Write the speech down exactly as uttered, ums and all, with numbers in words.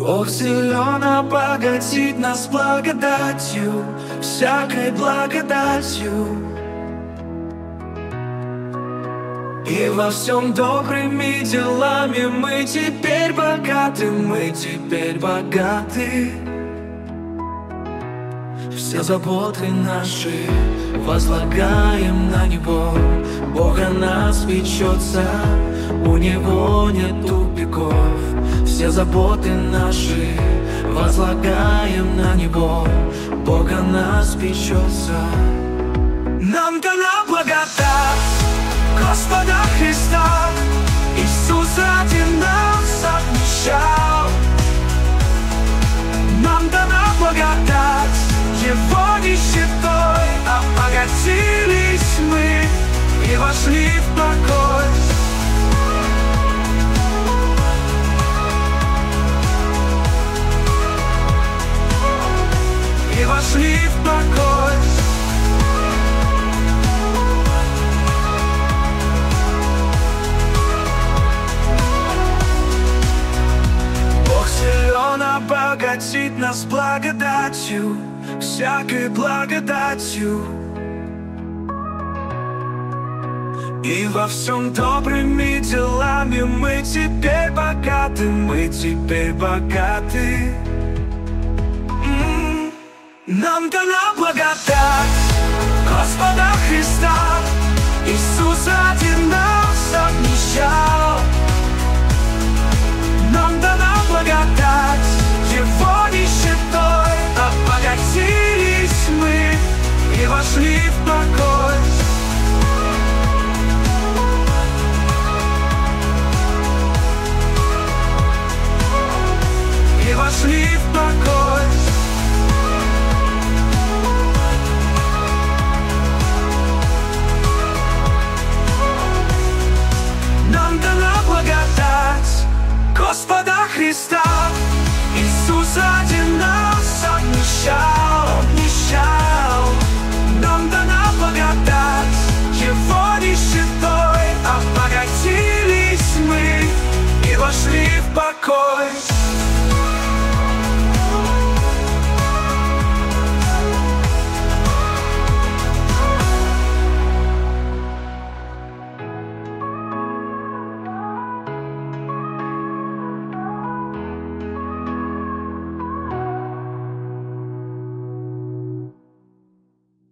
Бог силен обогатить нас благодатью, всякой благодатью. И во всем добрыми делами мы теперь богаты, мы теперь богаты. Все заботы наши возлагаем на Него. Бог о нас печется, у Него нет тупиков. Все заботы наши возлагаем на Него. Бог о нас печется. Нам дана благодать Господа Христа. Иисус ради нас обнищал. Нам дана благодать Его нищетой. Обогатились мы и вошли в покой. И вошли в покой. Бог силен обогатить нас благодатью, всякой благодатью. И во всем добрыми делами мы теперь богаты, мы теперь богаты. М-м-м. Нам дана благодать Господа Христа. Иисус ради нас обнищал. Нам дана благодать Его нищетой. Обогатились мы и вошли в покой. И вошли в